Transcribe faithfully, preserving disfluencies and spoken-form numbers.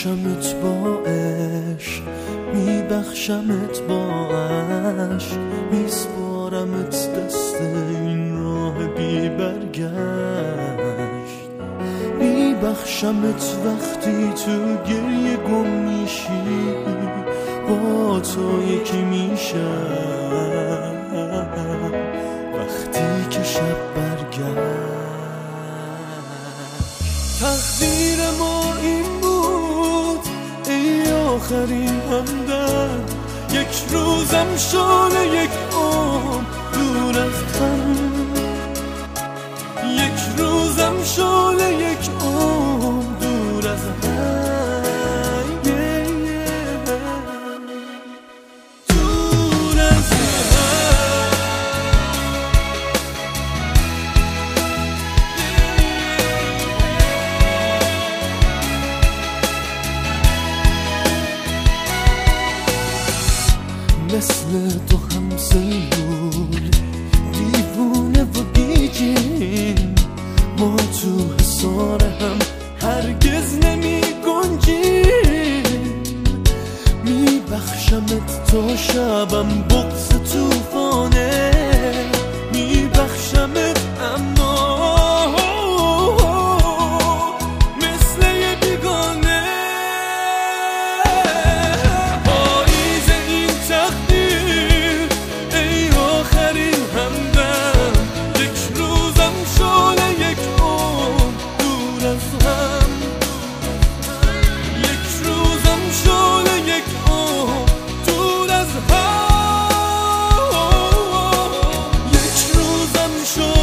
میبخشمت با عشق، میبخشمت با عشق، میسپارمت دست این راه بی برگشت. میبخشمت وقتی تو گریه گم میشی، با تو یکی میشم وقتی که شب برگشت. تقدیر ما این بود ای آخرین همدم، یک روزم شاله یک عمر دور از هم، یک روزم شاله یک عمر دور از هم. مثل تو هم سلول دیوونه و بیجین، ما تو حصار هم هرگز نمی گنجیم. میبخشمت تا شبم بغض توفانه، میبخشمت اما مثل یه بیگانه. Sure.